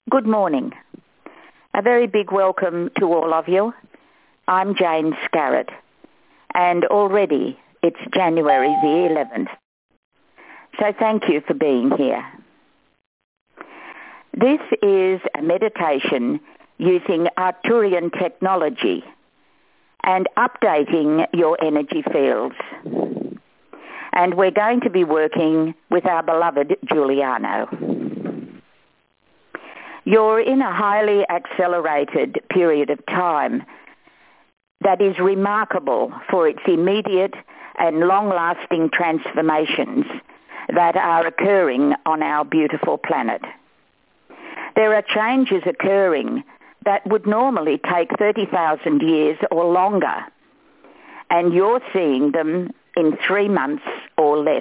Good morning. A very big welcome to all of you. I'm Jane Scarrett, and already it's January the 11th. So thank you for being here. This is a meditation using Arcturian technology and updating your energy fields. And we're going to be working with our beloved Giuliano. You're in a highly accelerated period of time that is remarkable for its immediate and long-lasting transformations that are occurring on our beautiful planet. There are changes occurring that would normally take 30,000 years or longer, and you're seeing them in 3 months or less.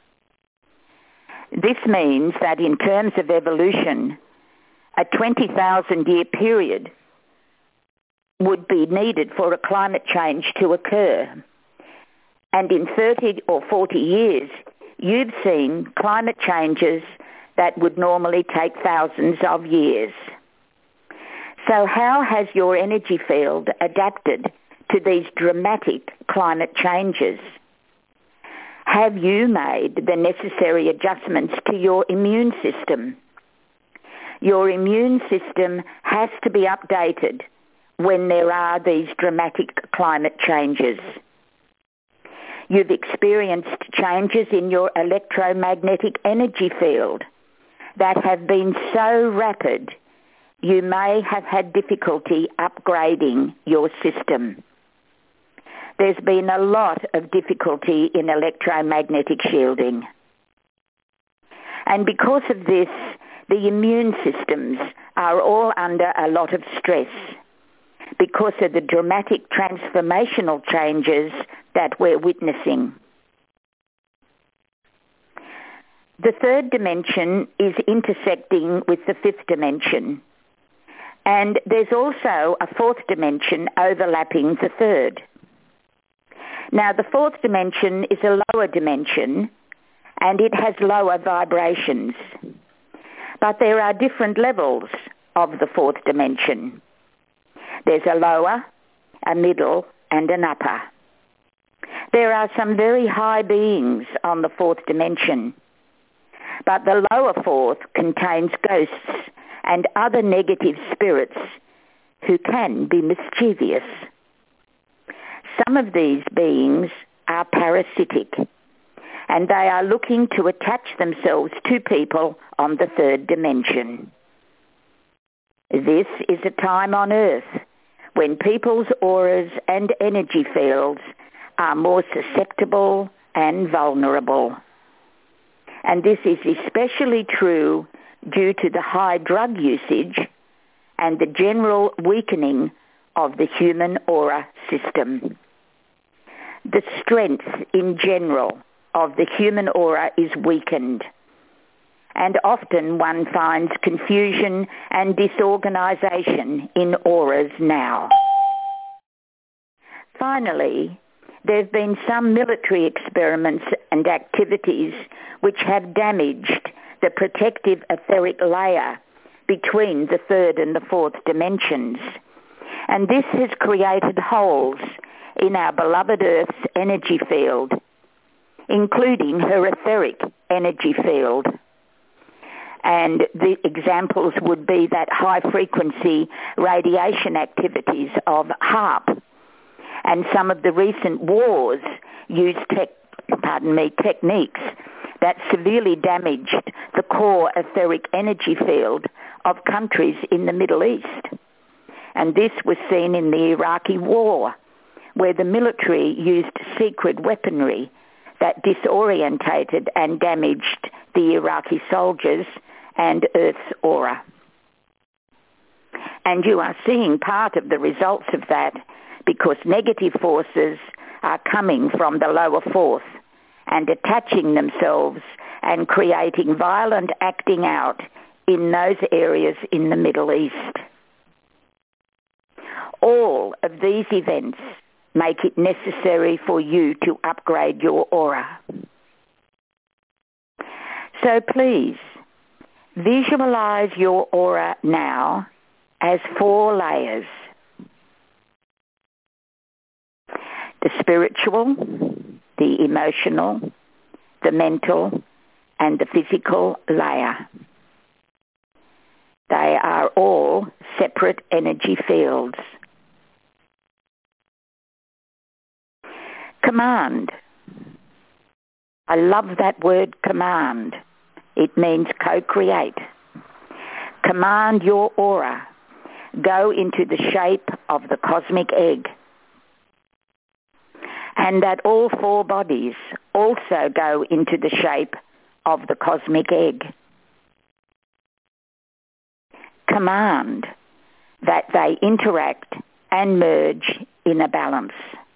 This means that in terms of evolution, a 20,000-year period would be needed for a climate change to occur. And in 30 or 40 years, you've seen climate changes that would normally take thousands of years. So how has your energy field adapted to these dramatic climate changes? Have you made the necessary adjustments to your immune system? Your immune system has to be updated when there are these dramatic climate changes. You've experienced changes in your electromagnetic energy field that have been so rapid you may have had difficulty upgrading your system. There's been a lot of difficulty in electromagnetic shielding. And because of this, the immune systems are all under a lot of stress because of the dramatic transformational changes that we're witnessing. The third dimension is intersecting with the fifth dimension, and there's also a fourth dimension overlapping the third. Now, the fourth dimension is a lower dimension, and it has lower vibrations. But there are different levels of the fourth dimension. There's a lower, a middle, and an upper. There are some very high beings on the fourth dimension, but the lower fourth contains ghosts and other negative spirits who can be mischievous. Some of these beings are parasitic, and they are looking to attach themselves to people on the third dimension. This is a time on Earth when people's auras and energy fields are more susceptible and vulnerable. And this is especially true due to the high drug usage and the general weakening of the human aura system. The strength in general of the human aura is weakened, and often one finds confusion and disorganization in auras now. Finally, there have been some military experiments and activities which have damaged the protective etheric layer between the third and the fourth dimensions, and this has created holes in our beloved Earth's energy field, including her etheric energy field. And the examples would be that high-frequency radiation activities of HAARP, and some of the recent wars used techniques that severely damaged the core etheric energy field of countries in the Middle East. And this was seen in the Iraqi war, where the military used secret weaponry that disorientated and damaged the Iraqi soldiers and Earth's aura. And you are seeing part of the results of that because negative forces are coming from the lower fourth and attaching themselves and creating violent acting out in those areas in the Middle East. All of these events make it necessary for you to upgrade your aura. So please, Visualize your aura now as 4 layers. The spiritual, the emotional, the mental, and the physical layer. They are all separate energy fields. Command. I love that word, command. It means co-create. Command your aura. Go into the shape of the cosmic egg. And that all 4 bodies also go into the shape of the cosmic egg. Command that they interact and merge in a balance.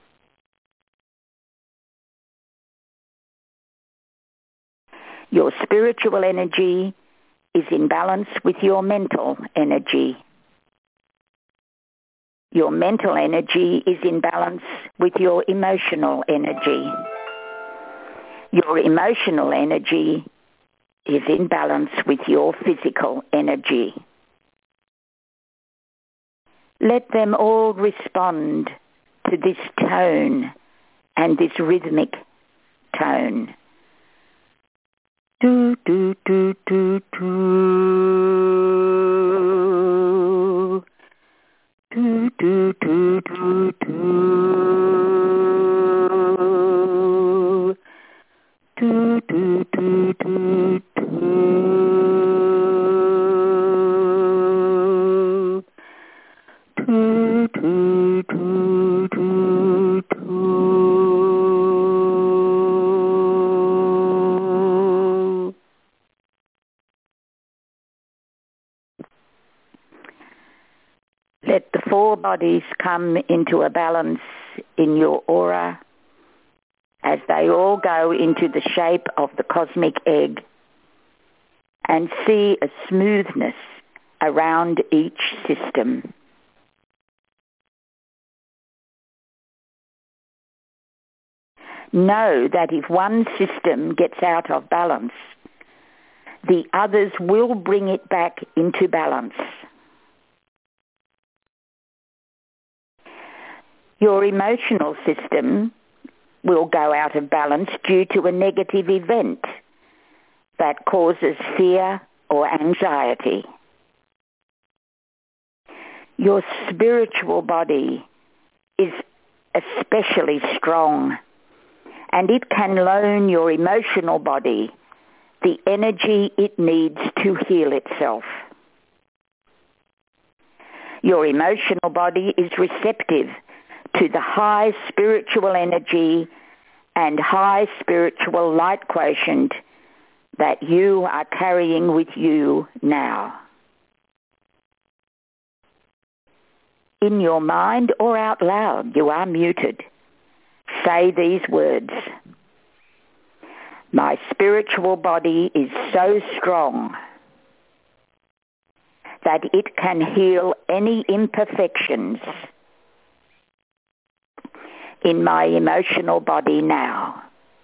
Your spiritual energy is in balance with your mental energy. Your mental energy is in balance with your emotional energy. Your emotional energy is in balance with your physical energy. Let them all respond to this tone and this rhythmic tone. Do, do, do, do, do. Do, do, do, do, do. Do, do, do, do, do. Do, do, do, do, do. Let the 4 bodies come into a balance in your aura as they all go into the shape of the cosmic egg, and see a smoothness around each system. Know that if one system gets out of balance, the others will bring it back into balance. Your emotional system will go out of balance due to a negative event that causes fear or anxiety. Your spiritual body is especially strong, and it can loan your emotional body the energy it needs to heal itself. Your emotional body is receptive to the high spiritual energy and high spiritual light quotient that you are carrying with you now. In your mind or out loud, you are muted. Say these words. My spiritual body is so strong that it can heal any imperfections in my emotional body now.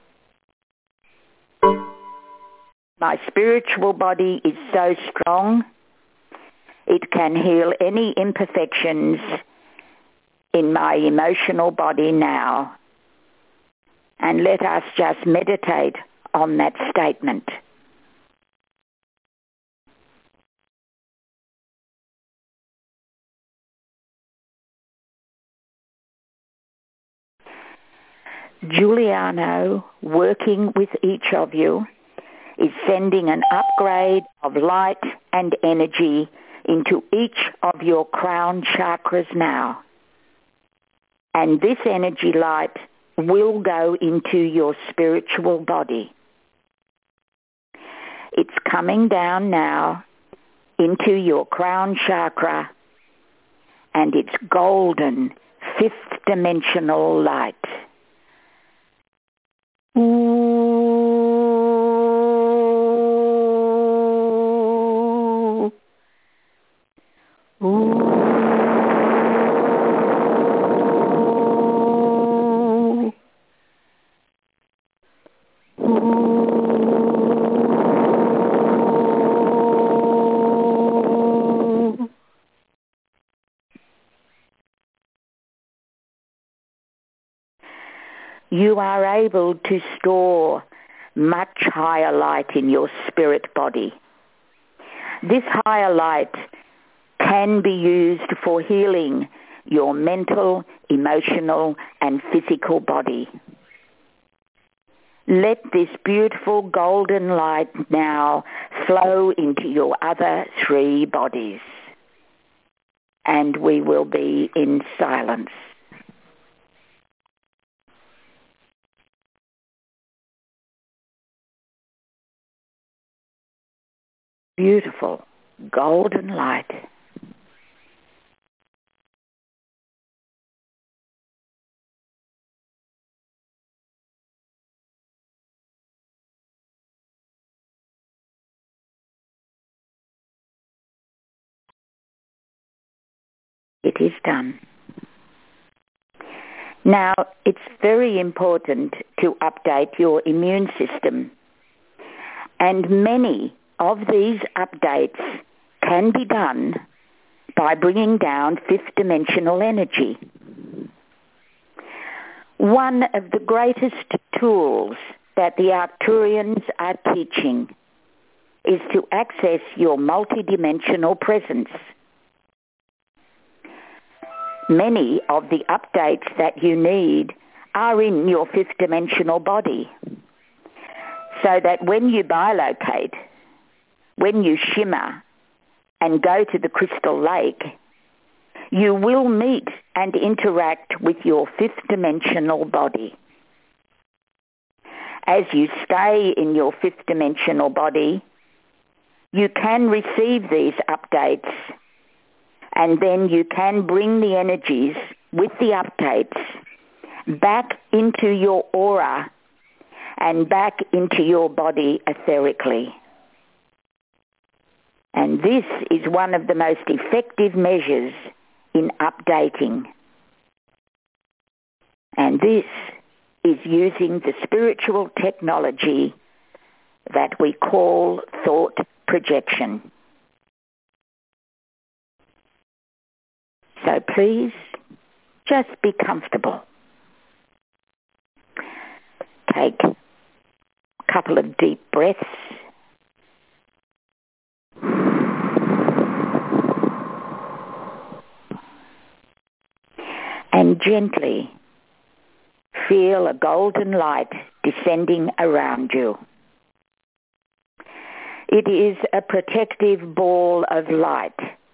My spiritual body is so strong, it can heal any imperfections in my emotional body now. And let us just meditate on that statement. Giuliano, working with each of you, is sending an upgrade of light and energy into each of your crown chakras now. And this energy light will go into your spiritual body. It's coming down now into your crown chakra, and it's golden, 5th dimensional light. Ooh. Ooh. Ooh. you are able to store much higher light in your spirit body. This higher light can be used for healing your mental, emotional, and physical body. Let this beautiful golden light now flow into your other 3 bodies. And we will be in silence. Beautiful golden light. It is done. Now, it's very important to update your immune system. And many of these updates can be done by bringing down 5th dimensional energy. One of the greatest tools that the Arcturians are teaching is to access your multidimensional presence. Many of the updates that you need are in your 5th dimensional body, so that when you bilocate, when you shimmer and go to the crystal lake, you will meet and interact with your 5th dimensional body. As you stay in your 5th dimensional body, you can receive these updates, and then you can bring the energies with the updates back into your aura and back into your body etherically. And this is one of the most effective measures in updating. And this is using the spiritual technology that we call thought projection. So please, just be comfortable. Take a couple of deep breaths. And gently feel a golden light descending around you. It is a protective ball of light,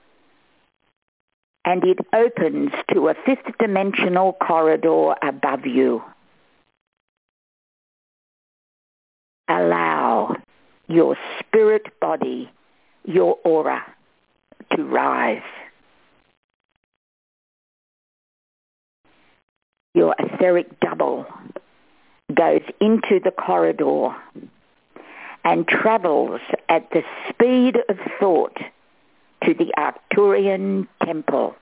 and it opens to a 5th dimensional corridor above you. Allow your spirit body, your aura, to rise. Your etheric double goes into the corridor and travels at the speed of thought to the Arcturian temple.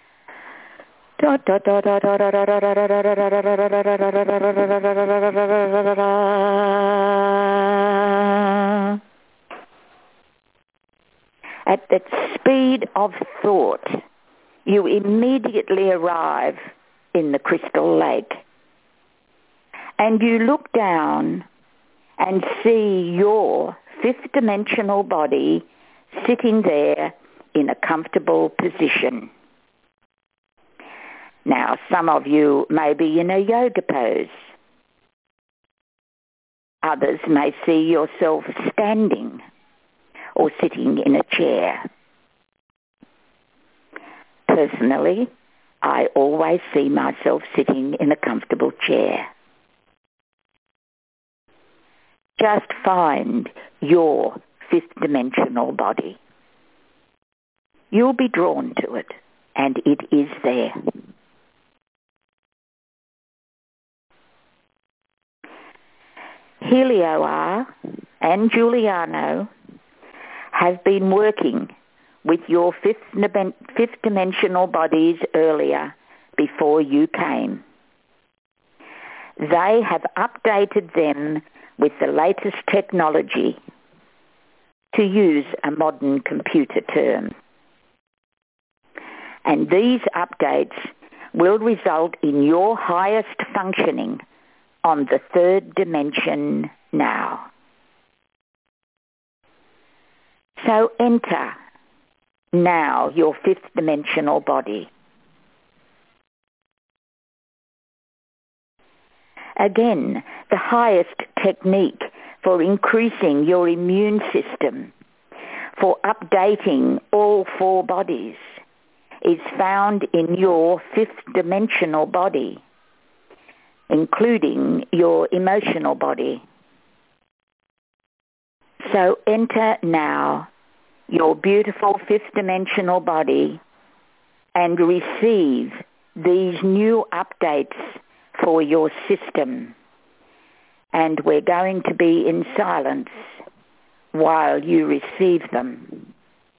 At the speed of thought, you immediately arrive in the crystal lake. And you look down and see your 5th dimensional body sitting there in a comfortable position. Now, some of you may be in a yoga pose. Others may see yourself standing or sitting in a chair. Personally, I always see myself sitting in a comfortable chair. Just find your 5th dimensional body. You'll be drawn to it, and it is there. Helio R. and Giuliano have been working with your 5th dimensional bodies earlier, before you came. They have updated them with the latest technology, to use a modern computer term. And these updates will result in your highest functioning on the third dimension now. So enter now your fifth dimensional body. Again, the highest technique for increasing your immune system, for updating all four bodies, is found in your fifth dimensional body, including your emotional body. So enter now your beautiful fifth dimensional body and receive these new updates for your system. And we're going to be in silence while you receive them.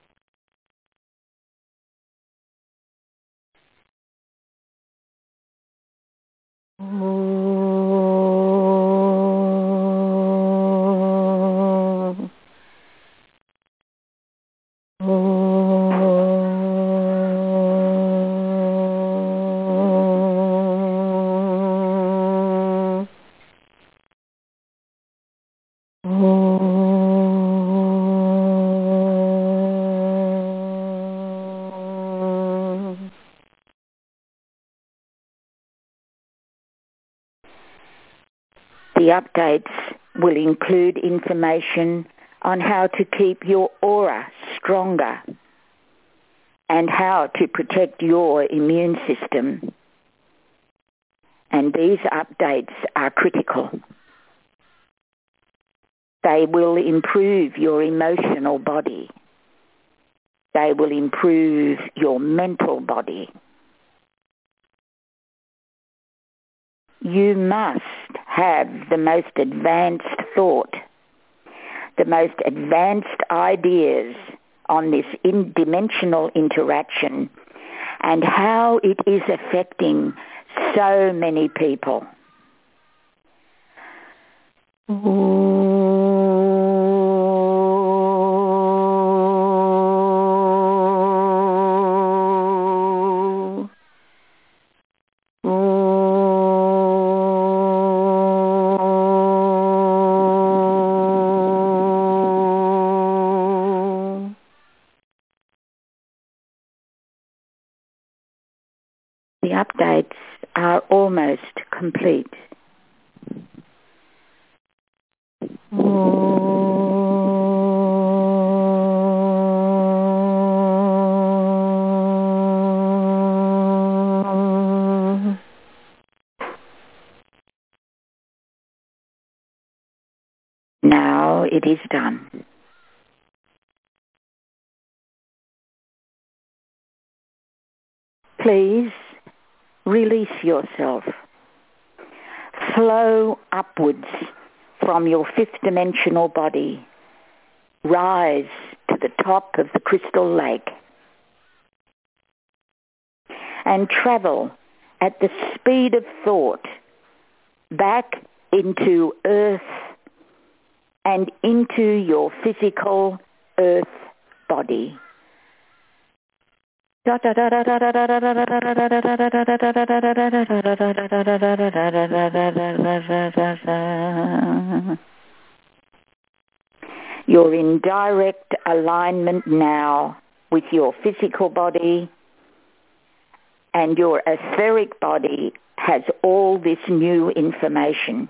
The updates will include information on how to keep your aura stronger and how to protect your immune system. And these updates are critical. They will improve your emotional body. They will improve your mental body. You must have the most advanced thought, the most advanced ideas on this dimensional interaction and how it is affecting so many people. The updates are almost complete. Now it is done. Please release yourself. Flow upwards from your fifth dimensional body. Rise to the top of the crystal lake and travel at the speed of thought back into earth and into your physical earth body. You're in direct alignment now with your physical body, and your etheric body has all this new information.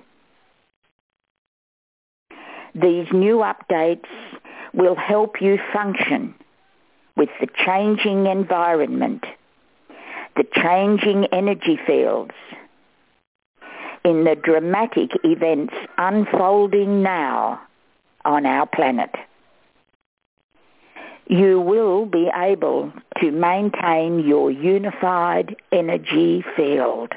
These new updates will help you function with the changing environment, the changing energy fields, in the dramatic events unfolding now on our planet. You will be able to maintain your unified energy field.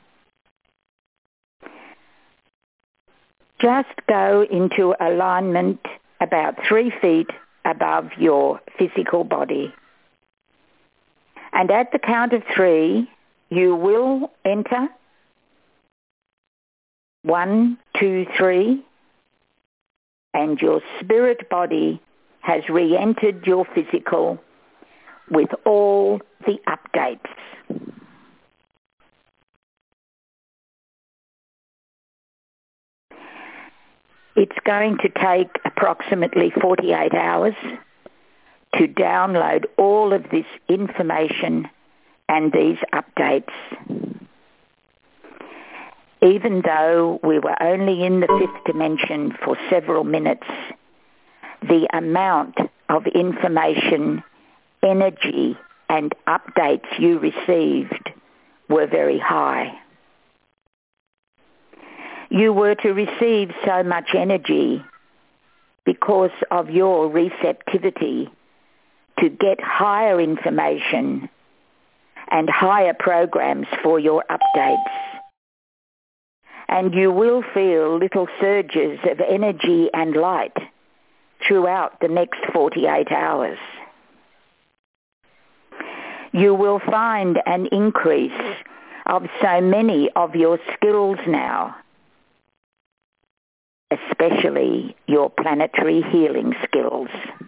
Just go into alignment about 3 feet above your physical body. And at the count of 3, you will enter 1, 2, 3, and your spirit body has re-entered your physical with all the updates. It's going to take approximately 48 hours to download all of this information and these updates. Even though we were only in the fifth dimension for several minutes, the amount of information, energy, and updates you received were very high. You were to receive so much energy because of your receptivity to get higher information and higher programs for your updates. And you will feel little surges of energy and light throughout the next 48 hours. You will find an increase of so many of your skills now, especially your planetary healing skills.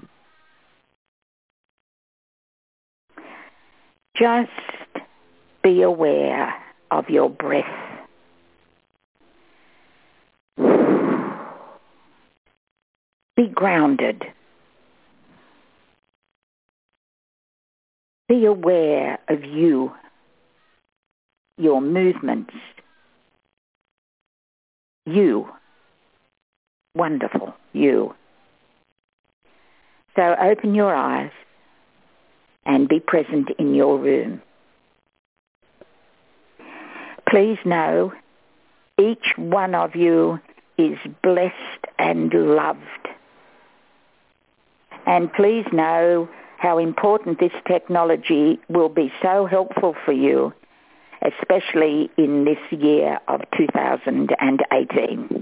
Just be aware of your breath. Be grounded. Be aware of you, your movements. You. Wonderful. You. So open your eyes and be present in your room. Please know each one of you is blessed and loved. And please know how important this technology will be so helpful for you, especially in this year of 2018.